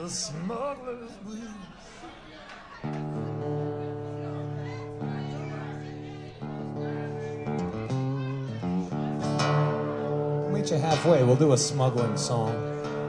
smuggler's blues. Meet you halfway. We'll do a smuggling song.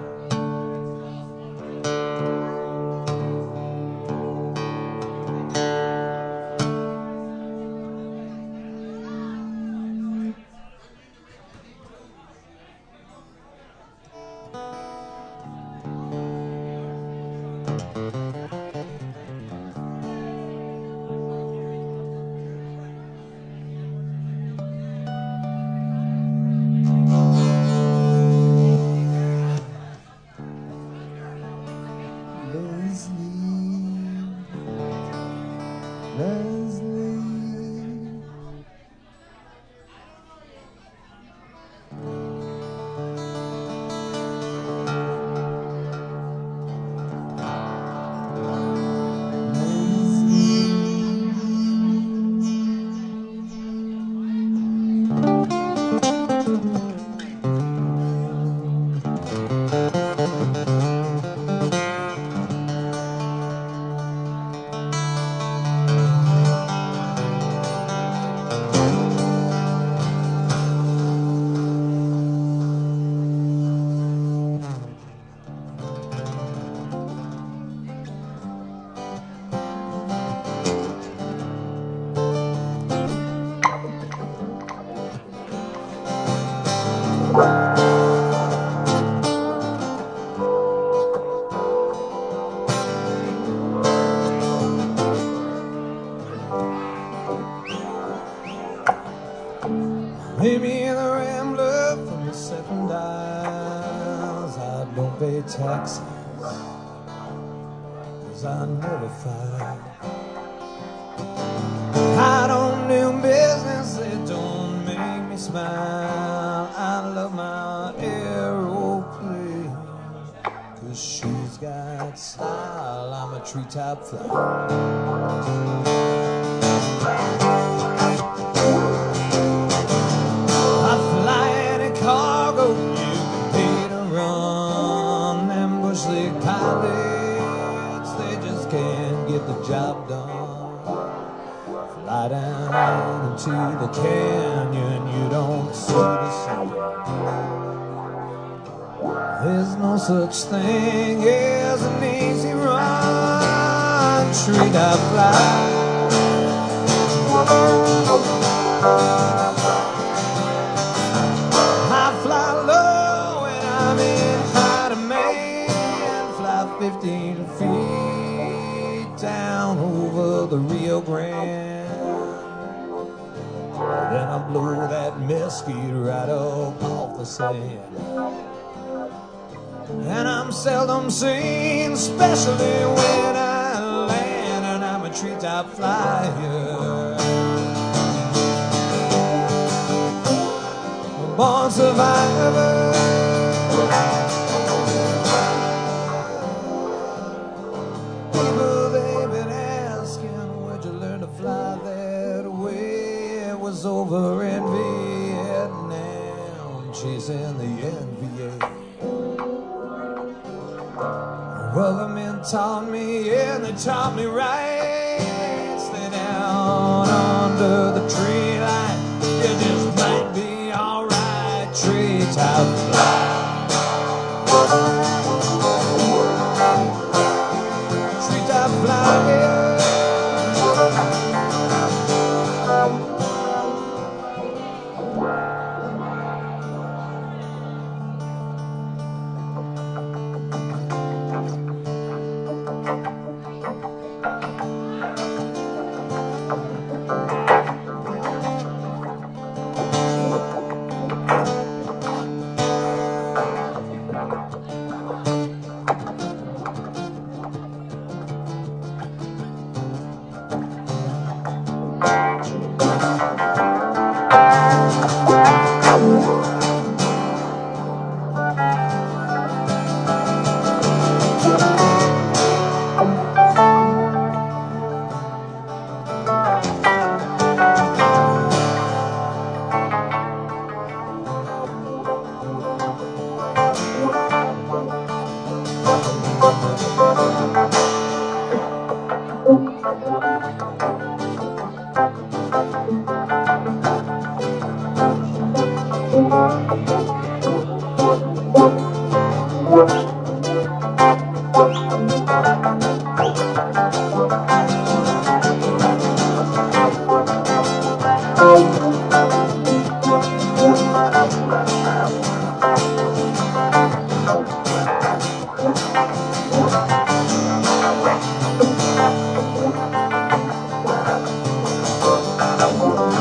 Maybe the Rambler from the 7 Dials. I don't pay taxes, 'cause I never fight. I don't do business that don't make me smile. I love my aeroplane, 'cause she's got style. I'm a treetop fly. Cargo, you can pay to run. Them Bush League pilots, they just can't get the job done. Fly down into the canyon, you don't see the sun. There's no such thing as an easy run. Treetop fly. I fly low and I'm in high demand. Fly 15 feet down over the Rio Grande. Then I blow that mesquite right up off the sand. And I'm seldom seen, especially when I land. And I'm a treetop flyer, born survivor. People, they've been asking, where'd you learn to fly that way? It was over in Vietnam, chasing the NVA. Government taught me, and they taught me right. Stay down under the tree line, you just might be alright. Treetop fly. Treetop fly, yeah.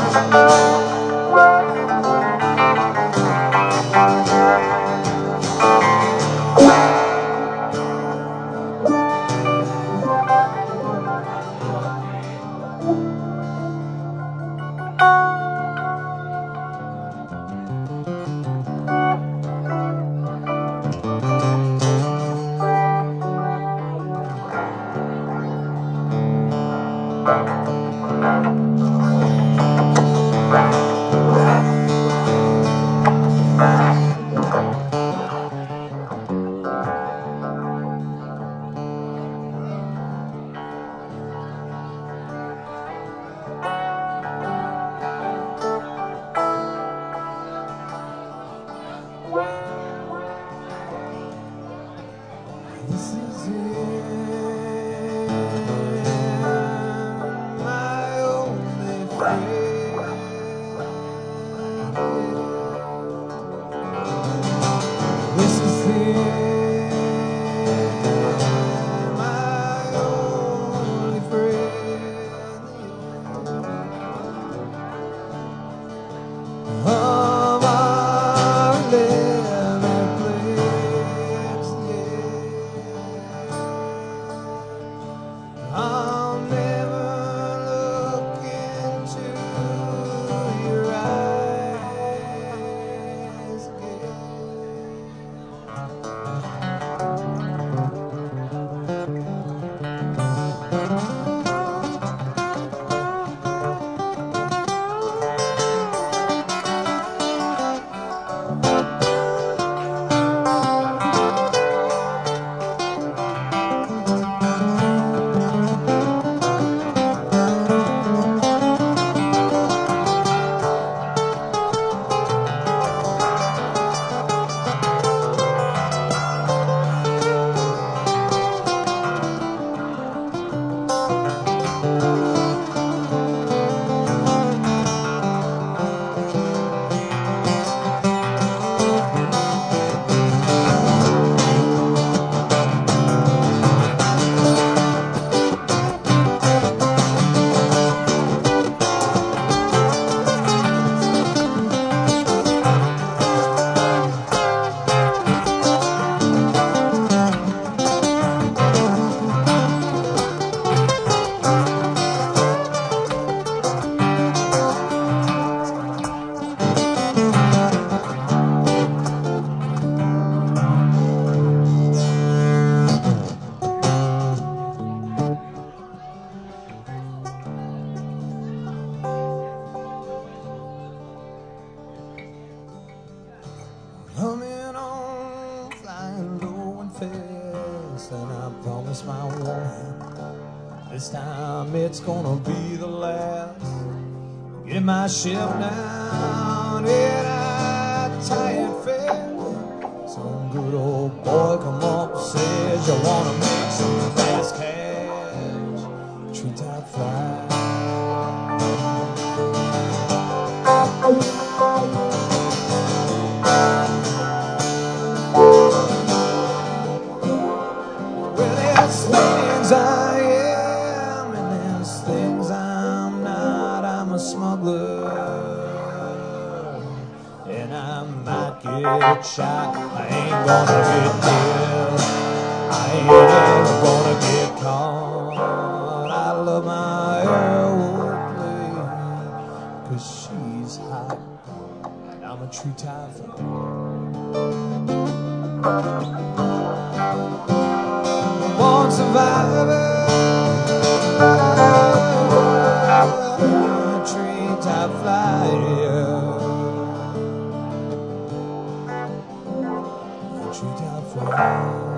This is it, my only friend. This is it, my only friend. Of our living place, yeah. I'll never look into your eyes again. Coming on, flying low and fast, and I promise my woman, this time it's gonna be the last. Get my ship down in a tired fast. Some good old boy come up and says, you wanna make some fast cash, treetop fly. Things I am and there's things I'm not. I'm a smuggler and I might get shot. I ain't gonna get killed, I ain't ever gonna get caught. I love my airwood play, 'cause she's hot and I'm a true typhoon. Born survivor, treetop flyer, treetop flyer.